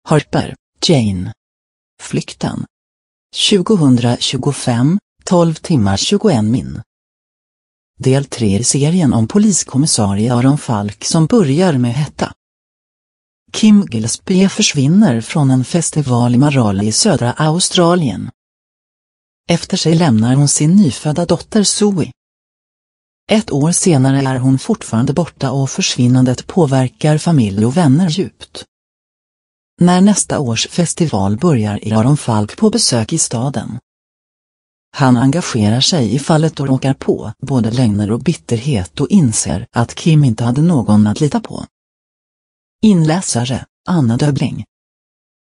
Harper, Jane. Flykten. 2025, 12 timmar 21 min. Del 3 i serien om poliskommissarie Aron Falk som börjar med hetta. Kim Gillespie försvinner från en festival i Marala i södra Australien. Efter sig lämnar hon sin nyfödda dotter Zoe. 1 år senare är hon fortfarande borta och försvinnandet påverkar familj och vänner djupt. När nästa års festival börjar är Aron Falk på besök i staden. Han engagerar sig i fallet och råkar på både lögner och bitterhet och inser att Kim inte hade någon att lita på. Inläsare, Anna Döbling.